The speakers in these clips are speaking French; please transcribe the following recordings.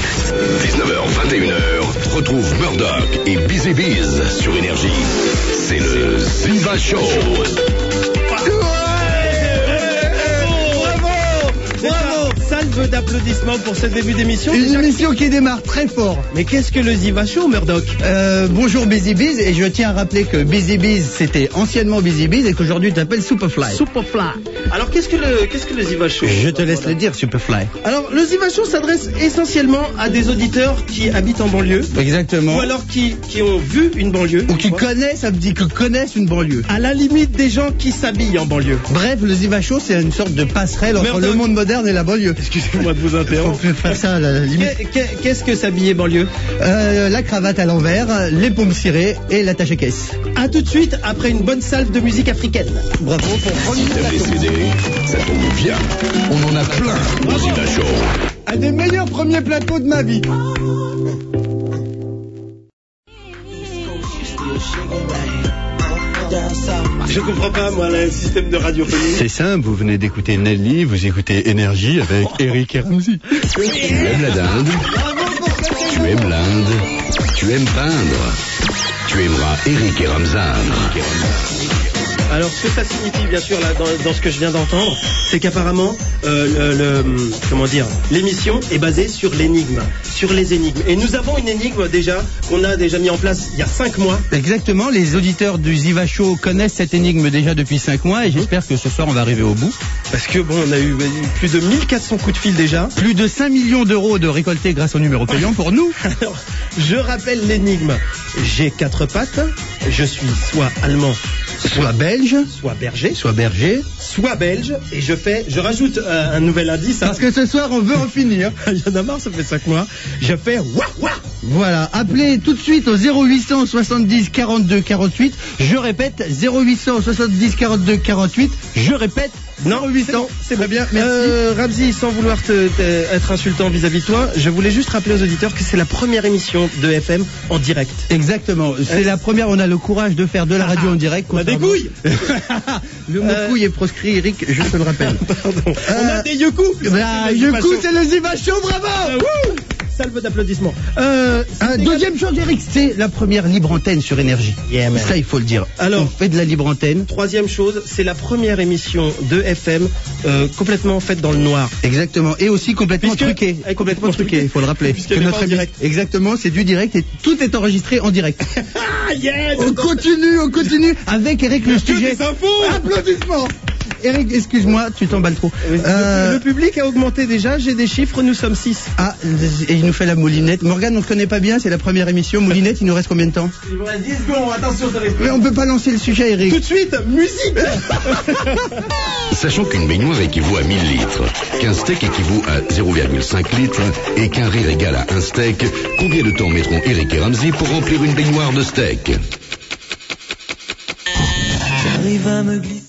19h, 21h, retrouve Murdoch et Busy Biz sur Énergie. C'est le Ziva Show. Salve d'applaudissements pour ce début d'émission. Une émission qui démarre très fort. Mais qu'est-ce que le Ziva Show, Murdoch? Bonjour Busy Biz, et je tiens à rappeler que Busy Biz c'était anciennement Busy Biz et qu'aujourd'hui tu t'appelles Superfly. Superfly. Alors qu'est-ce que le Ziva Show? Je te laisse le dire, Superfly. Alors le Ziva Show s'adresse essentiellement à des auditeurs qui habitent en banlieue. Exactement. Ou alors qui ont vu une banlieue. Ou qui connaissent, ça me dit que connaissent une banlieue. À la limite des gens qui s'habillent en banlieue. Bref, le Ziva Show c'est une sorte de passerelle entre le monde moderne et la banlieue. Excusez-moi de vous interrompre. On peut faire ça à la limite. Qu'est-ce que s'habiller banlieue? La cravate à l'envers, les paumes cirées et l'attache caisse. A tout de suite après une bonne salve de musique africaine. Bravo pour Si t'aimes les CD, ça tombe bien. On en a plein au Ziva Show. un des meilleurs premiers plateaux de ma vie. Je comprends pas, moi, le système de radiophonie. C'est simple, vous venez d'écouter Nelly, vous écoutez Énergie avec Eric et Ramsey. Tu aimes la dinde? Tu aimes l'Inde? Tu aimes peindre? Tu aimeras Eric et Ramzan. Alors, ce que ça signifie, bien sûr, là, dans ce que je viens d'entendre, c'est qu'apparemment, l'émission est basée sur l'énigme, sur les énigmes. Et nous avons une énigme déjà, qu'on a déjà mis en place il y a 5 mois. Exactement, les auditeurs du Ziva Show connaissent cette énigme déjà depuis 5 mois et j'espère que ce soir on va arriver au bout. Parce que bon, on a eu plus de 1400 coups de fil déjà. Plus de 5 millions d'euros de récoltés grâce au numéro payant pour nous. Alors, je rappelle l'énigme. J'ai 4 pattes, je suis soit allemand, Soit belge, soit berger, soit berger. soit belge, et je rajoute un nouvel indice. Parce que ce soir on veut en finir. Il y en a marre, ça fait 5 mois. Je fais wah wah. Voilà, appelez tout de suite au 0800 70 42 48. Je répète, 0800 70 42 48. Je répète, Non, 0800. c'est Très bien, merci. Ramzi, sans vouloir être insultant vis-à-vis de toi, je voulais juste rappeler aux auditeurs que c'est la première émission de FM en direct. Exactement, c'est la première, on a le courage de faire de la radio en direct. On a des couilles. Le mot couille est proscrit, Eric, je te le rappelle. Pardon. On a des yoku. Yoku, c'est le Ziva Show, bravo. Salve d'applaudissements. Deuxième chose, Eric, c'est la première libre antenne sur Énergie. Yeah, man. Ça, il faut le dire. Alors, on fait de la libre antenne. Troisième chose, c'est la première émission de FM complètement faite dans le noir. Exactement, et aussi complètement truqué. Complètement truqué, il faut le rappeler. Puisqu'elle est pas en direct. Exactement, c'est du direct et tout est enregistré en direct. Ah yes. On continue avec Eric le sujet. Des infos. Applaudissements. Eric, excuse-moi, tu t'emballes trop. Le public a augmenté déjà, j'ai des chiffres, nous sommes 6. Ah, et il nous fait la moulinette. Morgane, on ne connaît pas bien, c'est la première émission. Moulinette, il nous reste combien de temps? Il vous reste 10 secondes, attention, ça risque. Mais on peut pas lancer le sujet, Eric. Tout de suite, musique. Sachant qu'une baignoire équivaut à 1000 litres, qu'un steak équivaut à 0,5 litres et qu'un rire égale à un steak, combien de temps mettront Eric et Ramsey pour remplir une baignoire de steak? J'arrive à me glisser.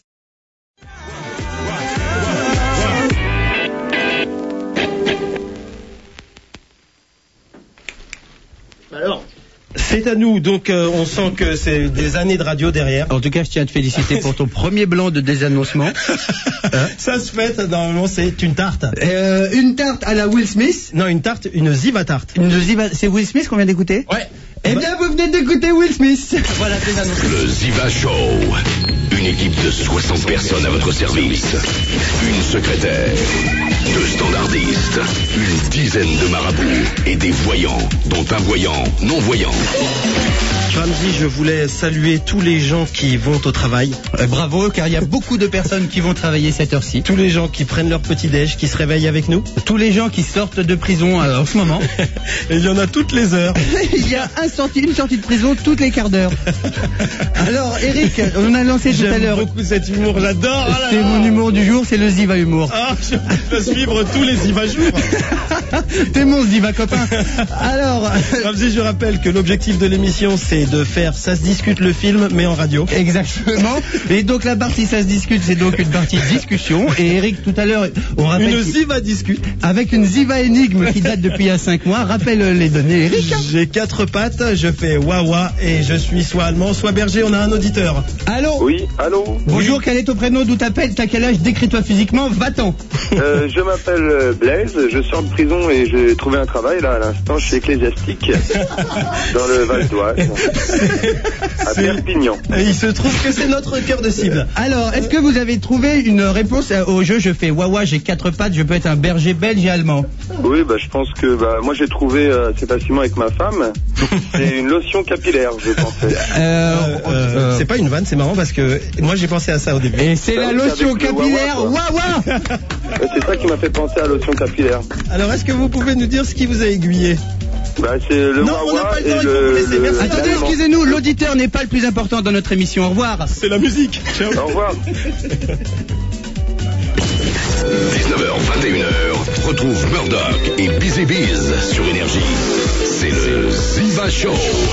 Alors, c'est à nous, donc on sent que c'est des années de radio derrière. En tout cas, je tiens à te féliciter pour ton premier blanc de désannoncement. Ça se fait, normalement c'est une tarte. Une tarte à la Will Smith. Non, une tarte, une Ziva tarte. C'est Will Smith qu'on vient d'écouter? Ouais. Eh bien, vous venez d'écouter Will Smith. Voilà, désannoncement. Le Ziva Show. Une équipe de 60 personnes à votre service. Une secrétaire, 2 standardistes, une dizaine de marabouts et des voyants, dont un voyant non-voyant. Ramzi, je voulais saluer tous les gens qui vont au travail. Bravo, car il y a beaucoup de personnes qui vont travailler cette heure-ci. Tous les gens qui prennent leur petit-déj, qui se réveillent avec nous. Tous les gens qui sortent de prison en ce moment. Et il y en a toutes les heures. Il y a une sortie de prison toutes les quarts d'heure. Alors, Eric, on a lancé tout à l'heure. J'aime beaucoup cet humour, j'adore. Oh là C'est là. mon humour du jour, c'est le Ziva humour. Ah, je peux suivre tous les Ziva jours. T'es mon Ziva copain. Alors, Ramzi, je rappelle que l'objectif de l'émission, c'est de faire Ça se discute le film, mais en radio. exactement. Et donc la partie ça se discute, c'est donc une partie de discussion. Et Eric, tout à l'heure, on rappelle Une Ziva discute. avec une Ziva énigme qui date depuis il y a 5 mois. Rappelle les données, Eric. J'ai 4 pattes, je fais wawa et je suis soit allemand, soit berger. On a un auditeur. Allô. Oui, allô. Bonjour, quel est ton prénom, d'où t'appelles, t'as quel âge, décris-toi physiquement, va-t'en. Je m'appelle Blaise, je sors de prison l'émission et j'ai trouvé un travail là à l'instant chez Ecclésiastique dans le Val d'Oise, à Perpignan. Et il se trouve que c'est notre cœur de cible. Alors, est-ce que vous avez trouvé une réponse au jeu? Je fais wawa, j'ai 4 pattes, je peux être un berger belge et allemand. Oui, je pense que moi j'ai trouvé assez facilement avec ma femme. C'est une lotion capillaire, je pensais. C'est pas une vanne, c'est marrant parce que moi j'ai pensé à ça au début. Et c'est la lotion capillaire wawa. C'est ça qui m'a fait penser à lotion capillaire. Alors est-ce que vous pouvez nous dire ce qui vous a aiguillé? C'est le non, on n'a wawa pas le et temps, il faut vous laisser. Merci. Attendez, excusez-nous, l'auditeur n'est pas le plus important dans notre émission. Au revoir. C'est la musique. Ciao. Au revoir. 19h, 21h, retrouve Murdoch et Busy Biz sur Énergie. C'est le Ziva Show.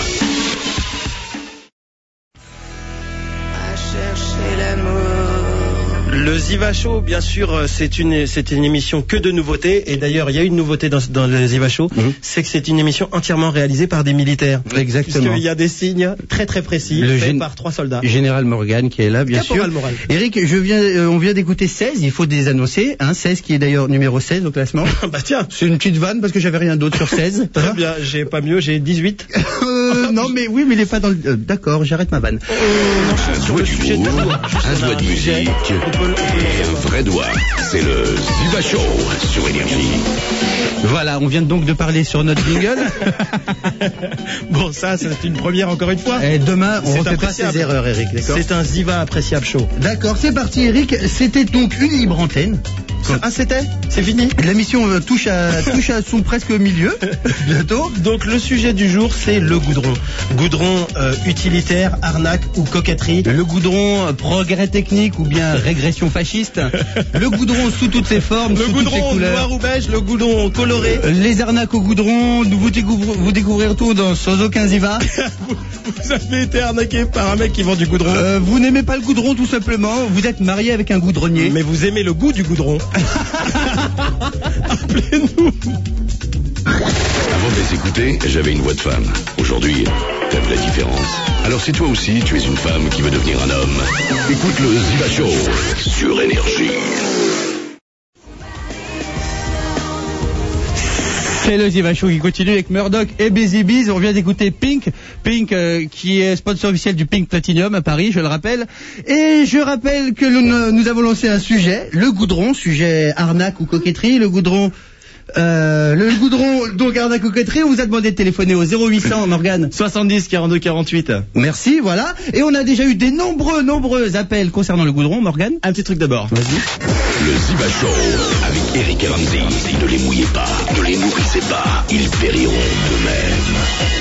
À chercher l'amour. Le Ziva Show, bien sûr, c'est une émission que de nouveautés. Et d'ailleurs, il y a une nouveauté dans le Ziva Show, c'est que c'est une émission entièrement réalisée par des militaires. Exactement. Puisqu'il y a des signes très très précis faits par 3 soldats. Général Morgan qui est là, bien Caporal sûr. Morgan. Eric, on vient d'écouter 16, il faut les annoncer. 16 qui est d'ailleurs numéro 16 au classement. Tiens. C'est une petite vanne parce que j'avais rien d'autre sur 16. Très bien, j'ai pas mieux, j'ai 18. Non, mais oui, mais il est pas dans le... D'accord, j'arrête ma vanne. Un doigt d'humour, un doigt de musique et un vrai doigt. C'est le Ziva Show sur Énergie. Voilà, on vient donc de parler sur notre jingle. Bon, ça, c'est une première encore une fois. Et demain, on C'est refait pas appréciable. ces erreurs, Eric, d'accord? C'est un Ziva appréciable show. D'accord, c'est parti, Eric. C'était donc une libre antenne. Ah, c'était? C'est fini? La mission touche à son presque milieu, bientôt. Donc le sujet du jour, c'est le goudron. Goudron utilitaire, arnaque ou coquetterie. Le goudron progrès technique ou bien régression fasciste. Le goudron sous toutes ses formes, Le sous toutes ses goudron couleurs. noir ou beige, le goudron coloré. Les arnaques au goudron, vous découvrirez tout sans aucun ziva. Vous avez été arnaqué par un mec qui vend du goudron. Vous n'aimez pas le goudron tout simplement, vous êtes marié avec un goudronnier. Mais vous aimez le goût du goudron. Appelez-nous. Avant de les écouter, j'avais une voix de femme. Aujourd'hui, t'aimes la différence. Alors si toi aussi, tu es une femme qui veut devenir un homme, écoute le Ziva Show sur Énergie. C'est le Ziva Show qui continue avec Murdoch et Busy Biz. On vient d'écouter Pink. Pink qui est sponsor officiel du Pink Platinum à Paris, je le rappelle. Et je rappelle que nous avons lancé un sujet, le goudron, sujet arnaque ou coquetterie. Le goudron, donc arnaque ou coquetterie. On vous a demandé de téléphoner au 0800, Morgane. 70 42 48. Merci, voilà. Et on a déjà eu des nombreux appels concernant le goudron, Morgane. Un petit truc d'abord. Vas-y. Le Ziva Show avec Eric et Ramsey. Ne les mouillez pas, ne les nourrissez pas, ils périront d'eux-mêmes.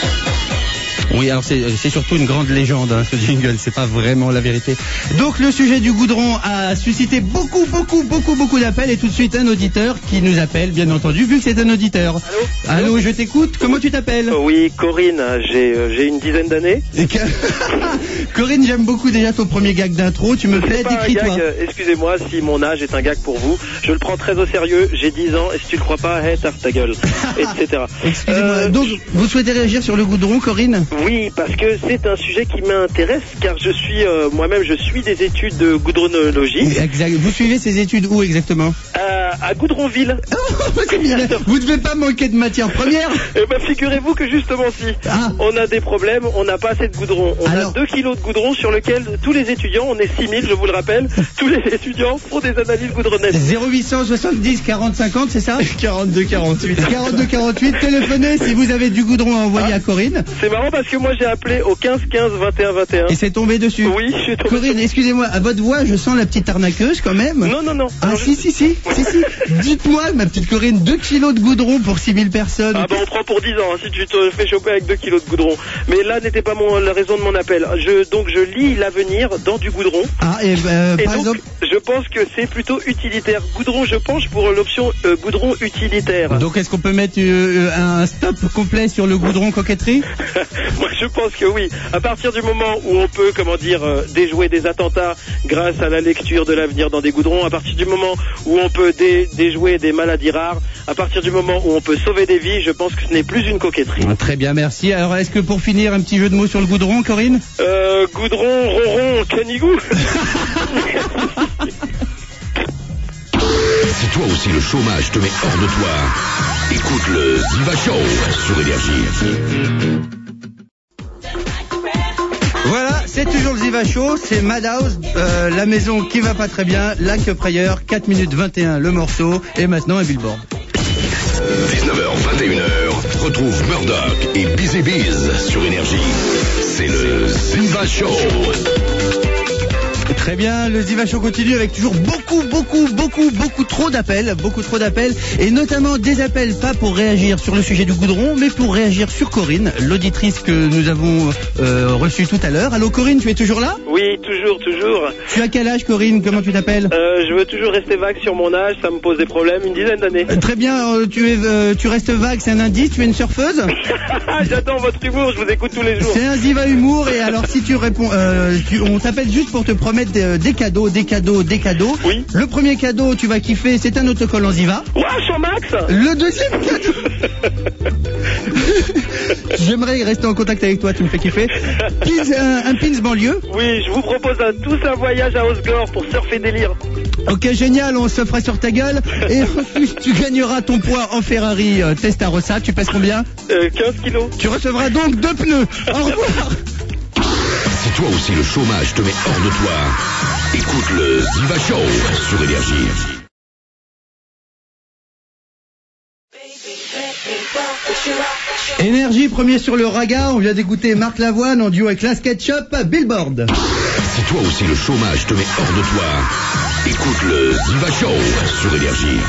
Oui, alors c'est surtout une grande légende, ce jingle, c'est pas vraiment la vérité. Donc le sujet du goudron a suscité beaucoup d'appels et tout de suite un auditeur qui nous appelle, bien entendu, vu que c'est un auditeur. Allô, je t'écoute, comment tu t'appelles? Oui, Corinne, j'ai une dizaine d'années. Corinne, j'aime beaucoup déjà ton premier gag d'intro, tu me plais, décris-toi. Excusez-moi si mon âge est un gag pour vous, je le prends très au sérieux, j'ai 10 ans, et si tu le crois pas, hey, tarte ta gueule, etc. Excusez-moi, donc vous souhaitez réagir sur le goudron, Corinne? Oui, parce que c'est un sujet qui m'intéresse, car je suis moi-même, je suis des études de goudronologie. Exact. Vous suivez ces études où exactement? À Goudronville. C'est bien. Vous devez pas manquer de matière première. Eh ben, figurez-vous que justement si on a des problèmes, on n'a pas assez de goudron. On a 2 kilos de goudron sur lequel tous les étudiants, on est 6000, je vous le rappelle, tous les étudiants font des analyses goudronnesques. 0800 70 40 50, c'est ça? 42 48. 42 48, téléphonez si vous avez du goudron à envoyer à Corinne. C'est marrant parce que moi j'ai appelé au 15 15 21 21. Et c'est tombé dessus. Oui, je suis tombé. Corinne, excusez-moi, à votre voix, je sens la petite arnaqueuse quand même. Non. Ah Alors, si. Dites-moi, ma petite Corinne, 2 kilos de goudron pour 6000 personnes. Ah bah on prend pour 10 ans si tu te fais choper avec 2 kilos de goudron. Mais là n'était pas la raison de mon appel. Donc je lis l'avenir dans du goudron. Ah, et par donc, exemple... je pense que c'est plutôt utilitaire. Goudron, je penche pour l'option goudron utilitaire. Donc est-ce qu'on peut mettre un stop complet sur le goudron coquetterie? Moi je pense que oui. À partir du moment où on peut, déjouer des attentats grâce à la lecture de l'avenir dans des goudrons, à partir du moment où on peut déjouer des maladies rares, à partir du moment où on peut sauver des vies, je pense que ce n'est plus une coquetterie. Très bien, merci. Alors est-ce que pour finir, un petit jeu de mots sur le goudron, Corinne? Goudron, ronron, canigou. Si toi aussi le chômage te met hors de toi, Écoute le Ziva Show sur Énergie. Voilà, c'est toujours le Ziva Show, c'est Madhouse, la maison qui va pas très bien, Lac Prayer, 4 minutes 21 le morceau, et maintenant un billboard. 19h, 21h, retrouve Murdoch et Busy Biz sur Énergie. C'est le Ziva Show. Très bien, le Ziva Show continue avec toujours beaucoup trop d'appels, et notamment des appels pas pour réagir sur le sujet du goudron, mais pour réagir sur Corinne, l'auditrice que nous avons reçue tout à l'heure. Allô Corinne, tu es toujours là? Oui, toujours. Tu as quel âge Corinne? Comment tu t'appelles? Je veux toujours rester vague sur mon âge, ça me pose des problèmes, une dizaine d'années. Très bien, tu restes vague, c'est un indice, tu es une surfeuse? J'adore votre humour, je vous écoute tous les jours. C'est un Ziva humour, et alors si tu réponds, on t'appelle juste pour te promettre des cadeaux. Oui. Le premier cadeau, tu vas kiffer, c'est un autocollant Ziva. Wesh, Max. Le deuxième cadeau. J'aimerais rester en contact avec toi, tu me fais kiffer. Un pins banlieue. Oui, je vous propose tous un voyage à Osgore pour surfer délire. Ok, génial, on se fera sur ta gueule. Et ensuite, tu gagneras ton poids en Ferrari Testarossa. Tu pèses combien? 15 kilos. Tu recevras donc 2 pneus. Au revoir. Si toi aussi le chômage te met hors de toi, écoute le Ziva Show sur Énergie. Énergie, premier sur le raga. On vient d'écouter Marc Lavoine en duo avec Las Ketchup, Billboard. Si toi aussi le chômage te met hors de toi, écoute le Ziva Show sur Énergie.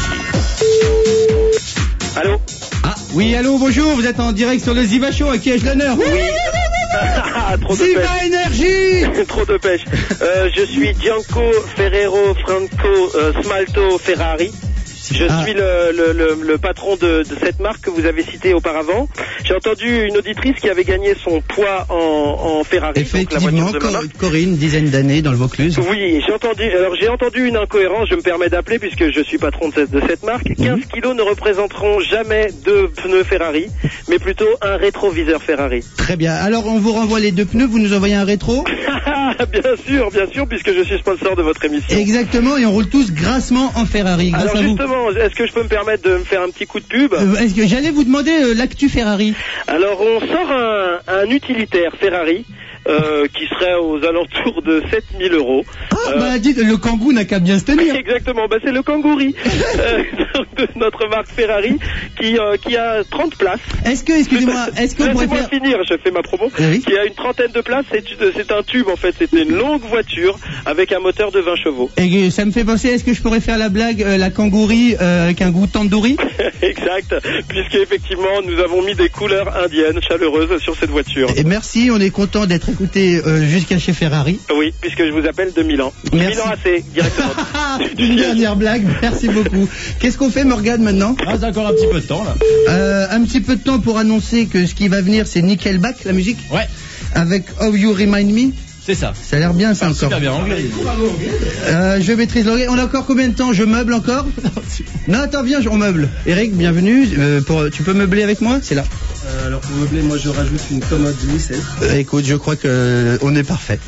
Allô? Ah, oui, allô, bonjour, vous êtes en direct sur le Ziva Show, à qui ai-je l'honneur? Oui. Trop de Ziva pêche. Énergie. Trop de pêche. Je suis Gianco Ferrero Franco Smalto Ferrari. Je suis le patron de cette marque que vous avez citée auparavant. J'ai entendu une auditrice qui avait gagné son poids en Ferrari. Effectivement, donc la voiture de Corinne, dizaine d'années dans le Vaucluse. Oui, j'ai entendu une incohérence, je me permets d'appeler puisque je suis patron de cette marque. 15 kilos ne représenteront jamais 2 pneus Ferrari, mais plutôt un rétroviseur Ferrari. Très bien, alors on vous renvoie les 2 pneus, vous nous envoyez un rétro? Bien sûr, puisque je suis sponsor de votre émission. Exactement, et on roule tous grassement en Ferrari, grâce alors à vous. justement, est-ce que je peux me permettre de me faire un petit coup de pub? Est-ce que j'allais vous demander l'actu Ferrari? Alors on sort un utilitaire Ferrari qui serait aux alentours de 7000 €. Bah dites, le Kangoo n'a qu'à bien se tenir. Exactement, c'est le Kangouri de notre marque Ferrari qui a 30 places. Excusez-moi, est-ce que vous pourrez Laissez-moi finir, je fais ma promo. Oui. Qui a une trentaine de places, c'est un tube en fait, c'était une longue voiture avec un moteur de 20 chevaux. Et ça me fait penser, est-ce que je pourrais faire la blague, la Kangouri avec un goût tandoori? Exact, puisqu'effectivement nous avons mis des couleurs indiennes chaleureuses sur cette voiture. Et merci, on est content d'être écouté jusqu'à chez Ferrari. Oui, puisque je vous appelle de Milan. Merci. Milan AC, directement. Une dernière blague, merci beaucoup. Qu'est-ce qu'on fait Morgane maintenant? Reste encore un petit peu de temps là. Un petit peu de temps pour annoncer que ce qui va venir c'est Nickelback, la musique. Ouais. Avec How You Remind Me. C'est ça. Ça a l'air bien ça encore. Super bien anglais. Je maîtrise l'anglais. On a encore combien de temps? Je meuble encore? Non, attends, viens, on meuble. Eric, bienvenue. Tu peux meubler avec moi? C'est là. Alors pour meubler, moi je rajoute une commode Nickel. Écoute, je crois que on est parfait.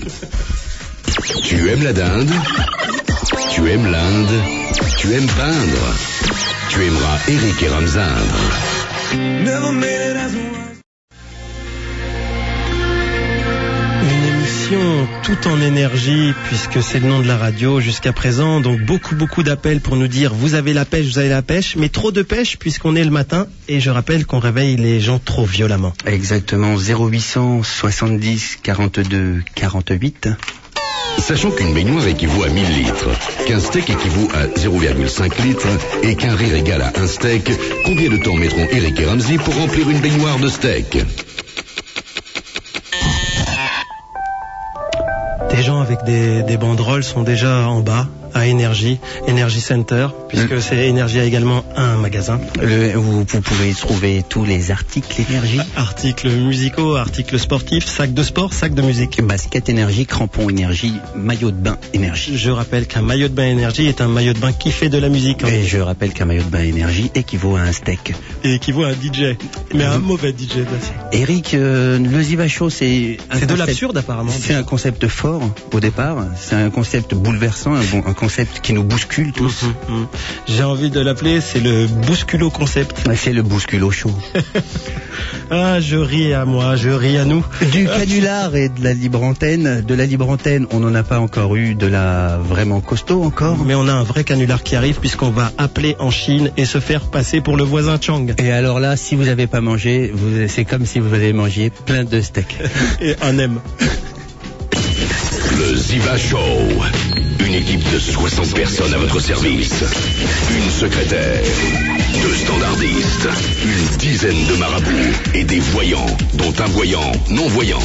Tu aimes la dinde? Tu aimes l'Inde? Tu aimes peindre? Tu aimeras Eric et Ramzan. Une émission tout en énergie, puisque c'est le nom de la radio jusqu'à présent. Donc beaucoup d'appels pour nous dire vous avez la pêche, mais trop de pêche puisqu'on est le matin. Et je rappelle qu'on réveille les gens trop violemment. Exactement, 0800 70 42 48. Sachant qu'une baignoire équivaut à 1000 litres, qu'un steak équivaut à 0,5 litres et qu'un rire égale à un steak, combien de temps mettront Eric et Ramsey pour remplir une baignoire de steak? Des gens avec des banderoles sont déjà en bas à Energy Center, puisque c'est Energy a également un magasin. Vous pouvez trouver tous les articles énergie. Articles musicaux, articles sportifs, sacs de sport, sacs de musique. Basket énergie, crampons énergie, maillot de bain énergie. Je rappelle qu'un maillot de bain Energy est un maillot de bain qui fait de la musique. Et je rappelle qu'un maillot de bain énergie équivaut à un steak. Et équivaut à un DJ, mais un mauvais DJ. Eric, le Ziva Show, c'est de l'absurde apparemment. C'est un concept fort au départ, c'est un concept bouleversant, un concept concept qui nous bouscule tous. J'ai envie de l'appeler, c'est le Bousculo concept. C'est le Bousculo show. Ah, je ris à moi, je ris à nous. Du canular et de la libre antenne. De la libre antenne, on n'en a pas encore eu de la vraiment costaud encore. Mais on a un vrai canular qui arrive puisqu'on va appeler en Chine et se faire passer pour le voisin Chang. Et alors là, si vous n'avez pas mangé, c'est comme si vous avez mangé plein de steaks. Et un M. Le Ziva Show. Une équipe de 60 personnes à votre service. Une secrétaire, 2 standardistes, une dizaine de marabouts et des voyants, dont un voyant non-voyant.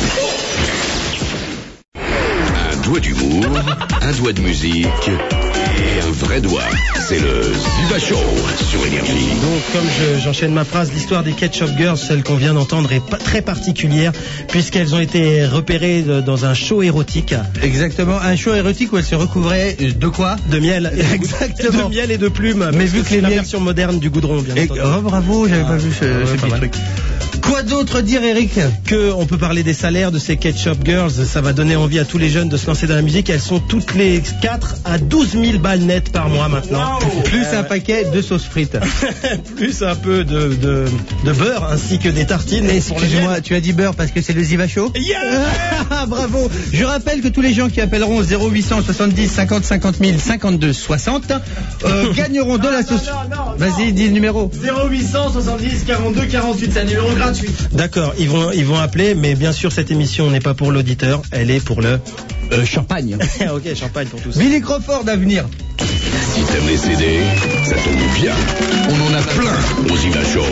Un doigt d'humour, un doigt de musique et un vrai doigt. C'est le Ziva Show sur Énergie. Donc, comme j'enchaîne ma phrase, l'histoire des Ketchup Girls, celle qu'on vient d'entendre, est très particulière puisqu'elles ont été repérées dans un show érotique. Exactement, un show érotique où elles se recouvraient de quoi? De miel. Exactement. De miel et de plumes. Mais vu que c'est les la miels... version moderne du goudron, bien entendu. Oh bravo, j'avais pas vu ce petit truc. Quoi d'autre dire, Eric? Que on peut parler des salaires de ces Ketchup Girls, ça va donner envie à tous les jeunes de se lancer dans la musique. Elles sont toutes les 4 à 12 000 balles nettes par mois maintenant. Plus un paquet de sauce frites. Plus un peu de beurre ainsi que des tartines. Excuse-moi, tu as dit beurre parce que c'est le Ziva Show? Yeah. Bravo. Je rappelle que tous les gens qui appelleront 0870 50 50 000 52 60 gagneront de la sauce. Vas-y, dis le numéro. 0870 42 48, c'est un numéro gratuit. D'accord, ils vont appeler, mais bien sûr cette émission n'est pas pour l'auditeur, elle est pour le champagne. Ok, champagne pour tous. Billy Crawford à venir. Si t'aimes les CD, ça tombe bien. On en a plein au Ziva Show.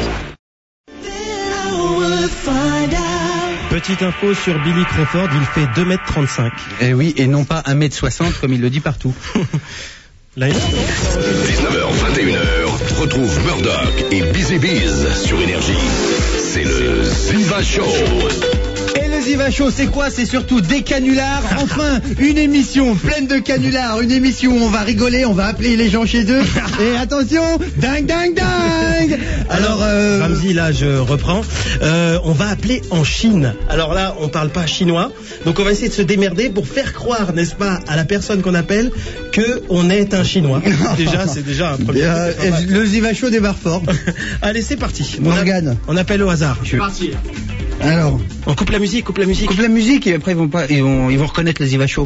Petite info sur Billy Crawford, il fait 2,35 m. Eh oui, et non pas 1,60 m comme il le dit partout. Là, 19h, 21h, retrouve Murdoch et Busy Biz sur Énergie. C'est le Ziva Show. Et le Ziva Show, c'est quoi? C'est surtout des canulars. Enfin, une émission pleine de canulars. Une émission où on va rigoler, on va appeler les gens chez eux. Et attention, dingue, dingue, dingue. Alors, Ramzi, là, je reprends. On va appeler en Chine. Alors là, on parle pas chinois. Donc on va essayer de se démerder pour faire croire, n'est-ce pas, à la personne qu'on appelle que on est un chinois. C'est déjà un premier. Le Ziva Show démarre fort. Allez, c'est parti. Morgane. On appelle au hasard. C'est parti. Alors, on coupe la musique, coupe la musique. Coupe la musique et après ils vont reconnaître le Ziva Show.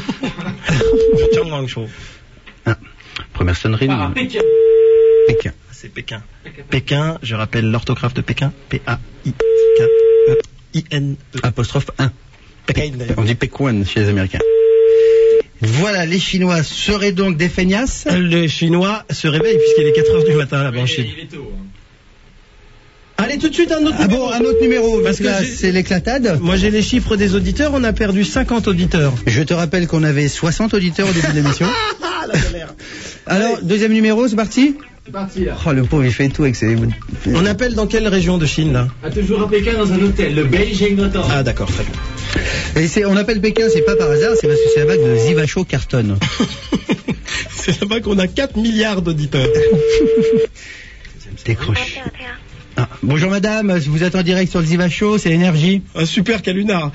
Première sonnerie. Pékin. Pékin. C'est Pékin. Pékin, je rappelle l'orthographe de Pékin. P-A-I-K-E-I-N-E. Apostrophe 1. Pékin, d'ailleurs. On dit Pékin chez les Américains. Voilà, les Chinois seraient donc des feignasses. Les Chinois se réveillent puisqu'il est 4h du matin là-bas en Chine. Il est tôt. Allez, tout de suite un autre numéro. Un autre numéro, parce que là, c'est l'éclatade. Moi, j'ai les chiffres des auditeurs, on a perdu 50 auditeurs. Je te rappelle qu'on avait 60 auditeurs au début de l'émission. La galère. Alors, allez. Deuxième numéro, c'est parti. C'est parti là. Oh, le pauvre, il fait tout avec ses... On appelle dans quelle région de Chine, là? Toujours à Pékin, dans un hôtel, le Beijing Hotel. Ah, d'accord, très bien. Et on appelle Pékin, c'est pas par hasard, c'est parce que c'est là-bas que le Ziva Show cartonne. C'est là-bas qu'on a 4 milliards d'auditeurs. Décroche. Ah, bonjour madame, vous êtes en direct sur le Ziva Show, c'est Énergie. Un super calunar.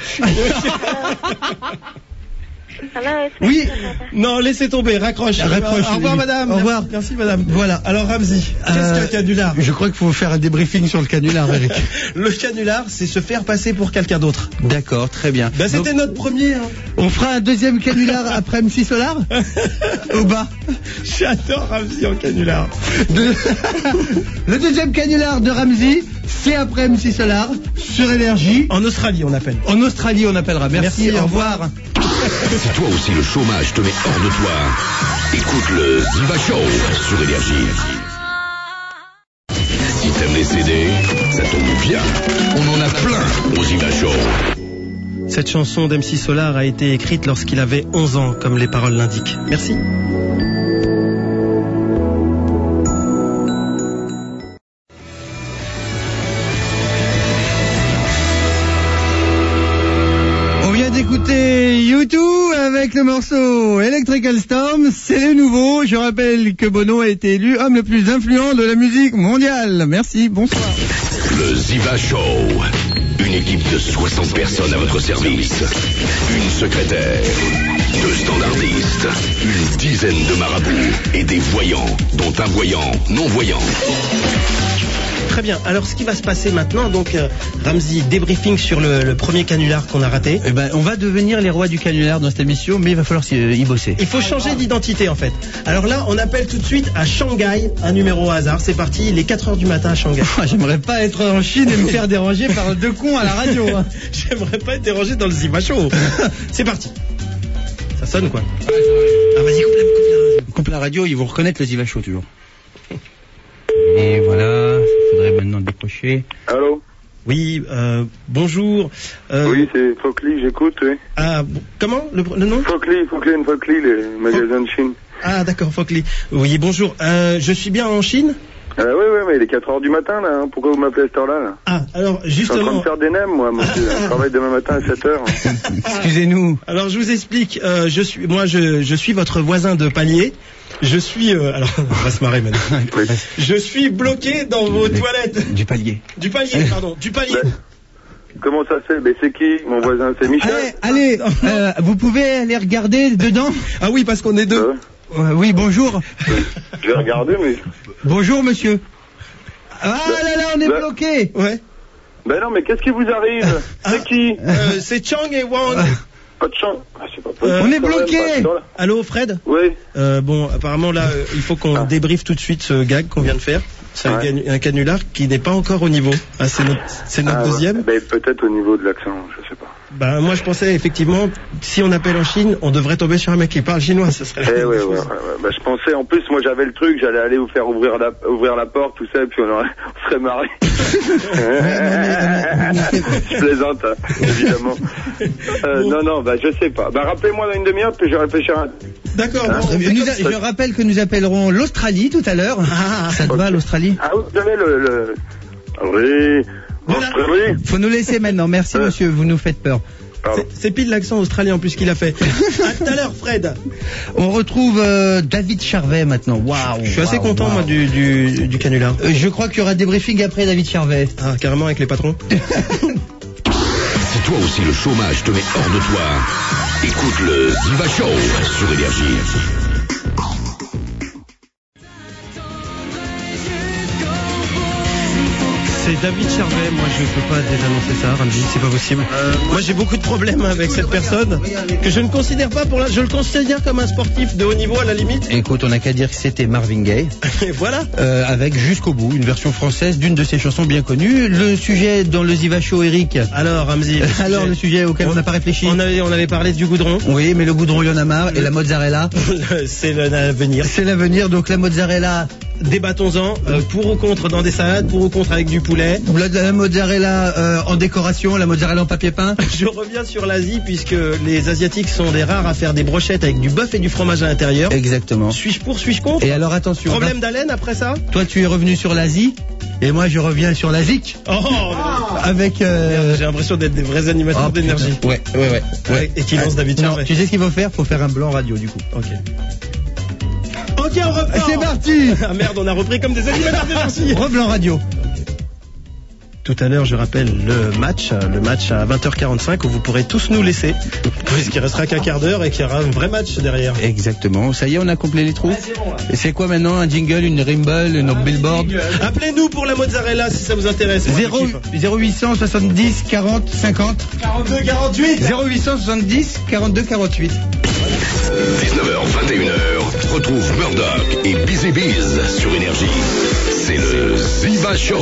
Oui. Non, laissez tomber, raccroche. Au revoir madame. Au revoir. Merci madame. Voilà. Alors Ramzi, qu'est-ce qu'un canular? Je crois qu'il faut faire un débriefing sur le canular, Eric. Le canular, c'est se faire passer pour quelqu'un d'autre. D'accord, très bien. Ben, c'était notre premier. Hein. On fera un deuxième canular après MC Solar. Au bas. J'adore Ramzi en canular. Le deuxième canular de Ramzi, c'est après MC Solar, sur Énergie. En Australie, on appelle. En Australie, on appellera. Merci, au revoir. Si toi aussi le chômage te met hors de toi, écoute le Ziva Show sur Énergie. Si t'aimes les CD, ça tombe bien. On en a plein au Ziva Show. Cette chanson d'MC Solar a été écrite lorsqu'il avait 11 ans, comme les paroles l'indiquent. Merci. D'écouter U2 avec le morceau Electrical Storm, c'est le nouveau. Je rappelle que Bono a été élu homme le plus influent de la musique mondiale. Merci, bonsoir. Le Ziva Show, une Une équipe de 60 personnes à votre service. Une secrétaire, 2 standardistes, une dizaine de marabouts et des voyants, dont un voyant non-voyant. Très bien. Alors, ce qui va se passer maintenant, donc, Ramzi, débriefing sur le premier canular qu'on a raté. Eh ben, on va devenir les rois du canular dans cette émission, mais il va falloir y bosser. Il faut changer d'identité, en fait. Alors là, on appelle tout de suite à Shanghai, un numéro au hasard. C'est parti, il est 4h du matin à Shanghai. J'aimerais pas être en Chine et me faire déranger par 2 cons à la radio. Hein. J'aimerais pas être dérangé dans le Ziva Show. C'est parti. Ça sonne, quoi. Ah, vas-y, Coupe la radio, ils vont reconnaître le Ziva Show, toujours. Et voilà, il faudrait maintenant décrocher. Allô? Oui, bonjour. Oui, c'est Focli, j'écoute, oui. Ah, comment le nom? Focli, les magasins de Chine. Ah, d'accord, Focli. Oui, bonjour. Je suis bien en Chine? Oui, mais il est 4h du matin, là. Hein. Pourquoi vous m'appelez à cette heure-là, là? Ah, alors, Je suis en train justement... de faire des nems, moi. Je travaille demain matin à 7h. Excusez-nous. Alors, je vous explique. Je suis votre voisin de palier. Je suis... alors, on va se marrer maintenant. Oui. Je suis bloqué dans vos toilettes. Du palier. Du palier, pardon. Du palier. Comment ça se fait? Mais c'est qui? Mon voisin, c'est Michel? Allez, vous pouvez aller regarder dedans? Ah oui, parce qu'on est deux. Oui, bonjour. Je vais regarder, mais... Bonjour, monsieur. Ah là, on est bloqué. Ouais. Ben non, mais qu'est-ce qui vous arrive? C'est qui? C'est Chang et Wang. Pas de chance. Ah, c'est pas possible. On est bloqué. Allô, Fred? Oui. Bon, apparemment, là, il faut qu'on débriefe tout de suite ce gag qu'on vient de faire. C'est un canular qui n'est pas encore au niveau. Ah, c'est notre deuxième. Ben, peut-être au niveau de l'accent, je sais pas. Ben, moi, je pensais, effectivement, si on appelle en Chine, on devrait tomber sur un mec qui parle chinois, ce serait ouais. Ben, je pensais, en plus, moi, j'avais le truc, j'allais aller vous faire ouvrir la porte, tout ça, et puis on serait marré. Je plaisante, hein, évidemment. Non, ben, je sais pas. Ben, rappelez-moi dans une demi-heure, puis je vais réfléchir à... D'accord. Hein, bon, Je rappelle que nous appellerons l'Australie tout à l'heure. Ça te va, l'Australie? Ah, vous avez le... Oui... Australie. Faut nous laisser maintenant. Merci, monsieur. Vous nous faites peur. C'est pile l'accent australien en plus qu'il a fait. À tout à l'heure, Fred. On retrouve David Charvet maintenant. Waouh. Je suis assez content, moi, du canular. Je crois qu'il y aura des briefings après David Charvet. Ah, carrément avec les patrons. Si toi aussi le chômage te met hors de toi, écoute le Ziva Show sur Énergie. C'est David Charvet, moi je peux pas désannoncer ça, Ramzi, c'est pas possible. Moi j'ai beaucoup de problèmes avec cette personne que je ne considère pas je le considère comme un sportif de haut niveau à la limite. Écoute, on n'a qu'à dire que c'était Marvin Gaye. Et voilà. Avec Jusqu'au bout, une version française d'une de ses chansons bien connues. Le sujet dans le Ziva Show, Eric. Alors Ramzi. Alors le sujet auquel on n'a pas réfléchi. On avait parlé du goudron. Oui, mais le goudron il y en a marre. Et la mozzarella. C'est l'avenir. C'est l'avenir, donc la mozzarella. Débattons-en, pour ou contre dans des salades, pour ou contre avec du poulet. La mozzarella en décoration, la mozzarella en papier peint. Je reviens sur l'Asie puisque les Asiatiques sont des rares à faire des brochettes avec du bœuf et du fromage à l'intérieur. Exactement. Suis-je pour, suis-je contre? Et alors attention. Problème d'haleine après ça? Toi tu es revenu sur l'Asie et moi je reviens sur l'Asique. Avec j'ai l'impression d'être des vrais animateurs d'énergie. Ouais. Et qui lance David Charvet. Tu sais ce qu'il faut faire? Faut faire un blanc radio du coup. Ok, on reprend. C'est parti. Ah merde, on a repris comme des animateurs d'énergie. Reblanc radio. Tout à l'heure, je rappelle le match à 20h45 où vous pourrez tous nous laisser, puisqu'il restera qu'un quart d'heure et qu'il y aura un vrai match derrière. Exactement. Ça y est, on a complété les trous. Et c'est quoi maintenant? Un jingle, une rimble, une billboard? Appelez-nous pour la mozzarella si ça vous intéresse. 0870 40 50 42 48 0870 42 48. 19h, 21h, retrouve Murdoch et Busy Biz sur Énergie. C'est le Ziva Show.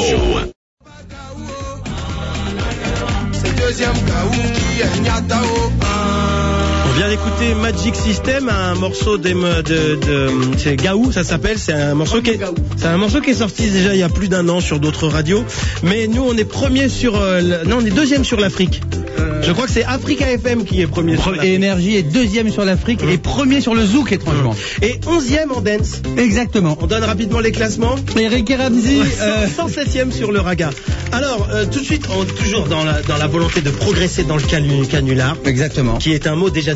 On vient d'écouter Magic System, un morceau c'est Gaou, ça s'appelle. C'est un morceau qui est sorti déjà il y a plus d'1 an sur d'autres radios. Mais nous, on est premier on est deuxième sur l'Afrique. Je crois que c'est Africa FM qui est premier sur l'Afrique. Et Énergie est deuxième sur l'Afrique et premier sur le Zouk, étrangement. Et 11e en dance. Exactement. On donne rapidement les classements. Eric et Ramzi 107e sur le raga. Alors, tout de suite, toujours dans la volonté de progresser dans le canular. Exactement. Qui est un mot déjà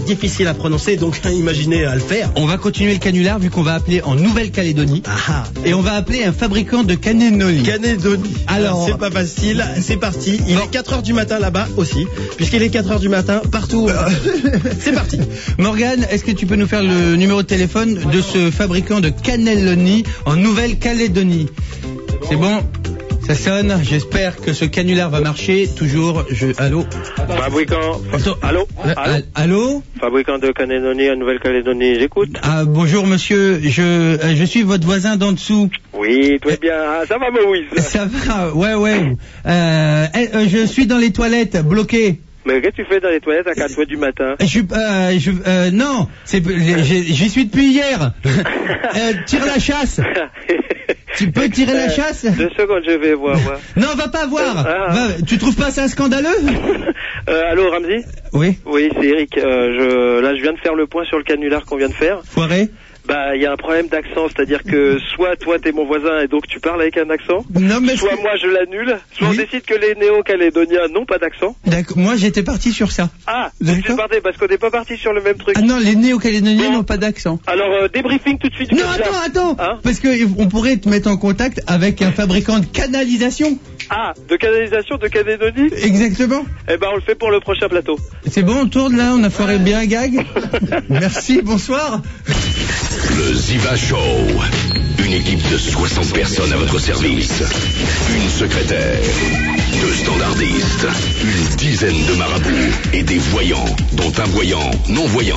difficile à prononcer, donc imaginez à le faire. On va continuer le canular vu qu'on va appeler en Nouvelle-Calédonie. Et on va appeler un fabricant de cannelloni. Alors, c'est pas facile, c'est parti. Il est 4h du matin là-bas aussi, puisqu'il est 4h du matin partout. C'est parti. Morgane, est-ce que tu peux nous faire le numéro de téléphone de ce fabricant de cannelloni en Nouvelle-Calédonie? C'est bon? Ça sonne, j'espère que ce canular va marcher. Toujours, allô? Fabricant. Allô? Fabricant de cannelloni en Nouvelle-Calédonie, j'écoute. Ah, bonjour monsieur, je suis votre voisin d'en dessous. Oui, tout est bien. Ah, ça va, Maurice? Ça va, ouais. Je suis dans les toilettes, bloqué. Mais qu'est-ce que tu fais dans les toilettes à 4h du matin? Non, j'y suis depuis hier. Tire la chasse. Tu peux tirer la chasse? 2 secondes, je vais voir. Non, va pas voir. Tu trouves pas ça scandaleux? Allô, Ramzi? Oui. Oui, c'est Eric. Là, je viens de faire le point sur le canular qu'on vient de faire. Foiré? Bah, il y a un problème d'accent, c'est-à-dire que soit toi t'es mon voisin et donc tu parles avec un accent, soit moi je l'annule, soit on décide que les néo-calédoniens n'ont pas d'accent. D'accord, moi j'étais parti sur ça. Ah, donc tu es parti parce qu'on n'est pas parti sur le même truc. Ah non, les néo-calédoniens n'ont pas d'accent. Alors, débriefing tout de suite. Non, attends, parce que on pourrait te mettre en contact avec un fabricant de canalisation. Ah, de canalisation de Calédonie? Exactement. Eh ben, on le fait pour le prochain plateau. C'est bon, on tourne là, on a foiré bien un gag. Merci, bonsoir. Le Ziva Show. Une équipe de 60 personnes à votre service. Une secrétaire, 2 standardistes, une dizaine de marabouts et des voyants, dont un voyant non-voyant.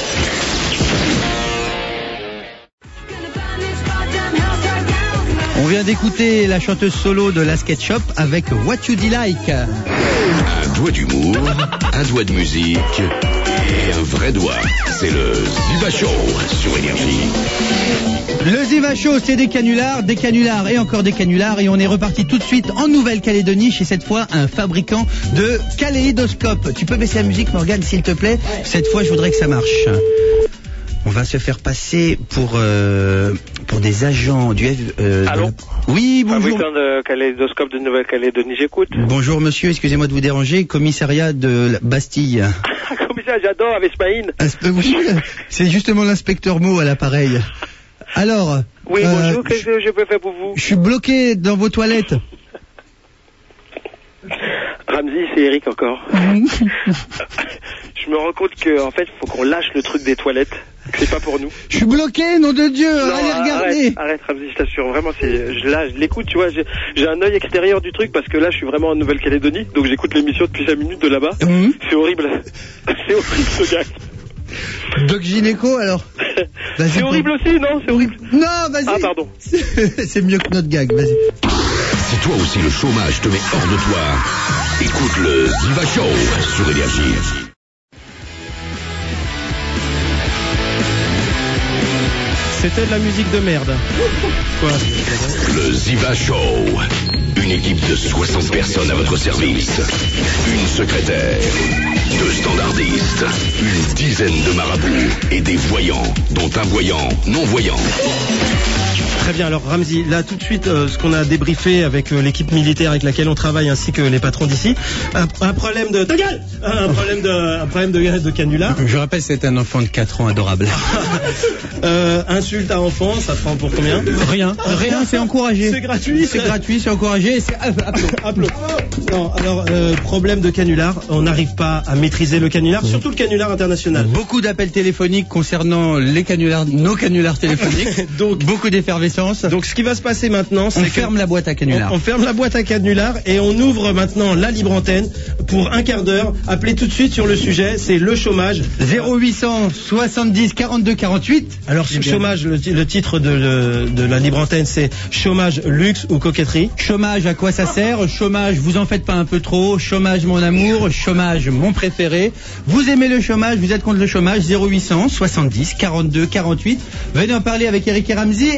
On vient d'écouter la chanteuse solo de la Sketch Shop avec What You Like. Un doigt d'humour, un doigt de musique et un vrai doigt. C'est le Ziva Show sur Énergie. Le Ziva Show, c'est des canulars et encore des canulars. Et on est reparti tout de suite en Nouvelle-Calédonie chez cette fois un fabricant de kaléidoscopes. Tu peux baisser la musique, Morgane, s'il te plaît? Cette fois, je voudrais que ça marche. On va se faire passer pour des agents du... Allô? Oui, bonjour. Fabricant de kaléidoscope de Nouvelle-Calédonie, j'écoute. Bonjour monsieur, excusez-moi de vous déranger, commissariat de la Bastille. Commissariat, j'adore, avec Ismaïn. Oui, c'est justement l'inspecteur Mo à l'appareil. Alors... Oui, bonjour, qu'est-ce que je peux faire pour vous? Je suis bloqué dans vos toilettes. Ramzi, c'est Eric encore. Je me rends compte que en fait, faut qu'on lâche le truc des toilettes. Que c'est pas pour nous. Je suis bloqué, nom de Dieu. Non, allez regarder. Arrête, Ramzi, je t'assure. Vraiment, je l'écoute, tu vois. J'ai un œil extérieur du truc parce que là, je suis vraiment en Nouvelle-Calédonie, donc j'écoute l'émission depuis 5 minutes de là-bas. C'est horrible. C'est horrible ce gars. Doc Gynéco alors. C'est horrible aussi, non? C'est horrible. Non, vas-y. Ah, pardon. C'est mieux que notre gag, vas-y. Si toi aussi le chômage te met hors de toi, écoute le Ziva Show sur Énergie. C'était de la musique de merde. Quoi? Le Ziva Show. Une équipe de 60 personnes à votre service. Une secrétaire, 2 standardistes, une dizaine de marabouts et des voyants, dont un voyant non-voyant. Très bien, alors Ramzi, là tout de suite, ce qu'on a débriefé avec l'équipe militaire avec laquelle on travaille ainsi que les patrons d'ici, un problème de... Ta gueule ! Un problème de canular. Je rappelle, c'est un enfant de 4 ans adorable. Insulte à enfant, ça prend pour combien? Rien, c'est encouragé. C'est gratuit. C'est gratuit, c'est encouragé. C'est Applaud. Non, alors, problème de canular, on n'arrive pas à maîtriser le canular, surtout le canular international. Beaucoup d'appels téléphoniques concernant les canulars, nos canulars téléphoniques. Donc, beaucoup d'effervescence. Donc, ce qui va se passer maintenant, c'est on ferme la boîte à canulars. On ferme la boîte à canulars et on ouvre maintenant la libre antenne pour un quart d'heure. Appelez tout de suite sur le sujet, c'est le chômage. 0800 70 42 48. Alors, chômage, le titre de la libre antenne, c'est chômage, luxe ou coquetterie. Chômage, à quoi ça sert? Chômage, vous en faites pas un peu trop. Chômage, mon amour. Chômage, mon préféré. Vous aimez le chômage, vous êtes contre le chômage. 0800 70 42 48. Venez en parler avec Eric et Ramzi. Et le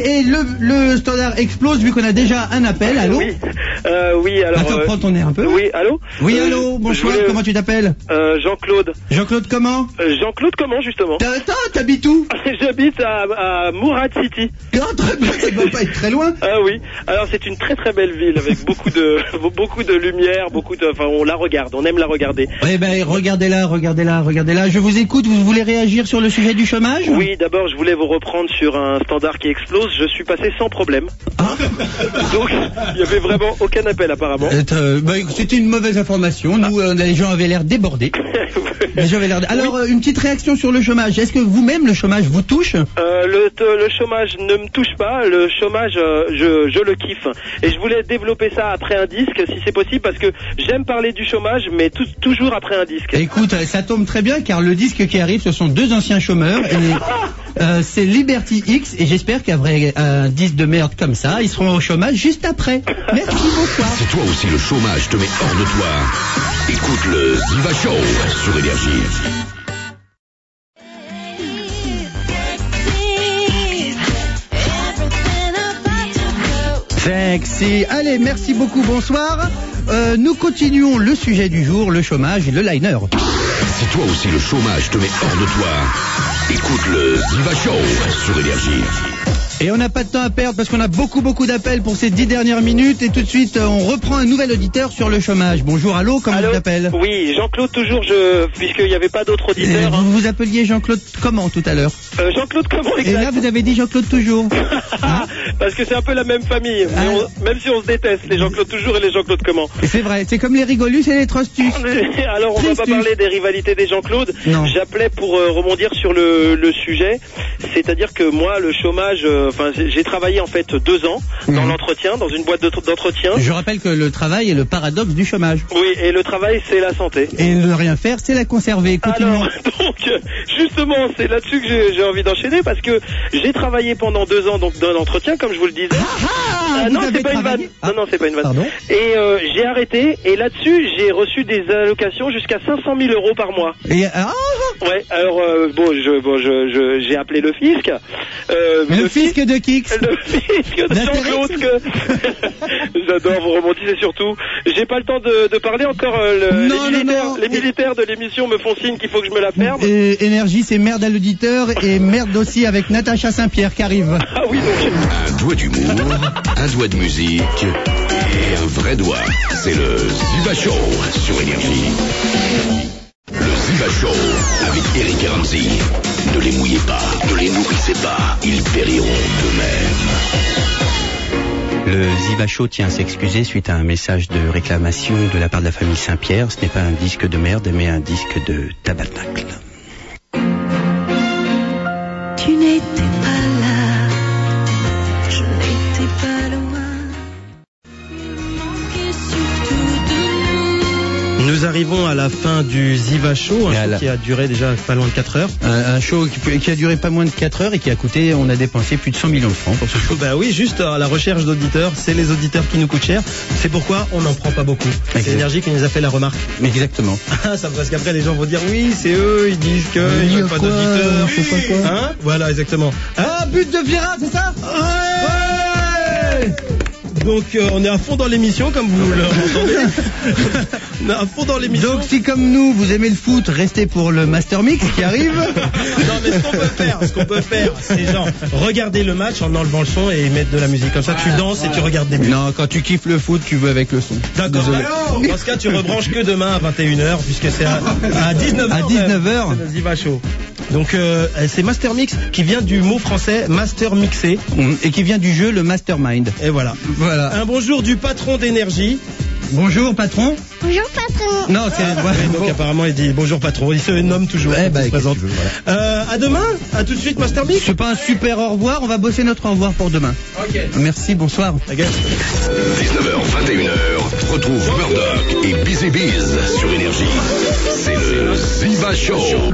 le standard explose vu qu'on a déjà un appel. Allô? Oui, alors... Attends, prends ton air un peu. Oui, allô? Oui, allô, bonsoir, comment tu t'appelles? Jean-Claude. Jean-Claude comment? Jean-Claude comment, justement? T'habites où? J'habite à Mourad City. Ah, très bien, ça doit pas être très loin. Ah oui, alors c'est une très très belle ville avec beaucoup de lumière, enfin on la regarde, on aime la regarder. Eh ben, regardez-la. Je vous écoute, vous voulez réagir sur le sujet du chômage? Oui, d'abord je voulais vous reprendre sur un standard qui explose, je suis passé sans problème. Ah. Donc, il n'y avait vraiment aucun appel apparemment. C'était une mauvaise information, nous, les gens avaient l'air débordés. Alors, une petite réaction sur le chômage. Est-ce que vous-même, le chômage vous touche? Le chômage ne me touche pas. Le chômage, je le kiffe. Et je voulais développer ça après un disque, si c'est possible, parce que j'aime parler du chômage, mais toujours après un disque. Écoute, ça tombe très bien, car le disque qui arrive, ce sont deux anciens chômeurs. Et c'est Liberty X, et j'espère qu'après un disque de merde comme ça, ils seront au chômage juste après. Merci, bonsoir. Si toi aussi le chômage te met hors de toi, écoute le Ziva Show sur Énergie. Sexy. Allez, merci beaucoup, bonsoir. Nous continuons le sujet du jour, le chômage et le liner. Si toi aussi le chômage te met hors de toi, écoute le Ziva Show sur Énergie. Et on n'a pas de temps à perdre parce qu'on a beaucoup d'appels pour ces 10 dernières minutes. Et tout de suite, on reprend un nouvel auditeur sur le chômage. Bonjour, allô, comment tu t'appelles? Oui, Jean-Claude toujours, puisqu'il n'y avait pas d'autres auditeurs. Vous vous appeliez Jean-Claude comment tout à l'heure? Jean-Claude comment, exact. Et là, vous avez dit Jean-Claude toujours. Hein? Parce que c'est un peu la même famille, même si on se déteste, les Jean-Claude toujours et les Jean-Claude comment. C'est vrai, c'est comme les rigolus et les trostus. Alors, on va pas parler des rivalités des Jean-Claude. J'appelais pour rebondir sur le sujet. C'est-à-dire que moi, le chômage, j'ai travaillé en fait 2 ans dans l'entretien, dans une boîte d'entretien. Je rappelle que le travail est le paradoxe du chômage. Oui, et le travail, c'est la santé. Et ne rien faire, c'est la conserver. Alors, donc, justement, c'est là-dessus que j'ai envie d'enchaîner parce que j'ai travaillé pendant 2 ans donc dans l'entretien, comme je vous le disais. Non, c'est pas une vanne. Non, c'est pas une vanne. Pardon. Et j'ai arrêté, et là-dessus, j'ai reçu des allocations jusqu'à 500 000 euros par mois. Et ouais, alors, j'ai appelé le fisc. Le fisc de Kix. Le fisc de Jean-Claude. J'adore, vous remontissez surtout. J'ai pas le temps de parler encore. Les militaires de l'émission me font signe qu'il faut que je me la ferme. Et Énergie, c'est merde à l'auditeur et merde aussi avec Natacha Saint-Pierre qui arrive. Ah oui, donc. Un doigt d'humour, un doigt de musique et un vrai doigt. C'est le Ziva Show sur Énergie. Le Ziva Show avec Eric et Ramsey. Ne les mouillez pas, ne les nourrissez pas, ils périront d'eux-mêmes. Le Ziva Show tient à s'excuser suite à un message de réclamation de la part de la famille Saint-Pierre. Ce n'est pas un disque de merde, mais un disque de tabernacle. Tu n'étais pas là, je n'étais pas loin. Il manquait surtout de nous. Nous arrivons à la fin du Ziva Show, un show qui a duré déjà pas loin de 4 heures. Un show qui a duré pas moins de 4 heures et qui a coûté, on a dépensé plus de 100 millions de francs pour ce show. Bah oui, juste à la recherche d'auditeurs, c'est les auditeurs qui nous coûtent cher. C'est pourquoi on n'en prend pas beaucoup. C'est Énergie qui nous a fait la remarque. Exactement. Ça, parce qu'après les gens vont dire oui, c'est eux, ils disent qu'ils veulent pas d'auditeurs. Je sais pas quoi. Hein? Voilà, exactement. Ah, but de Vieira, c'est ça? Ouais. Donc on est à fond dans l'émission, comme vous l'entendez. On est à fond dans l'émission. Donc si comme nous, vous aimez le foot, restez pour le Master Mix qui arrive. Non, mais ce qu'on peut faire, c'est genre regarder le match en enlevant le son et mettre de la musique. Comme ça, tu danses et tu regardes des buts. Non, quand tu kiffes le foot, tu veux avec le son. D'accord. Dans ce cas, tu rebranches que demain à 21h, puisque c'est à 19h. À 19h. C'est le Ziva Show. Donc c'est Master Mix qui vient du mot français Master Mixé et qui vient du jeu le Mastermind. Et voilà. Un bonjour du patron d'Énergie. Bonjour patron. Bonjour patron. Non, c'est donc apparemment il dit bonjour patron. Il se nomme toujours. Il se présente. À demain. À tout de suite Master Mix. C'est pas un super au revoir. On va bosser notre au revoir pour demain. Ok. Merci. Bonsoir. 19h, 21h. Retrouve Murdoch et Busy Biz sur Énergie. C'est le Ziva Show.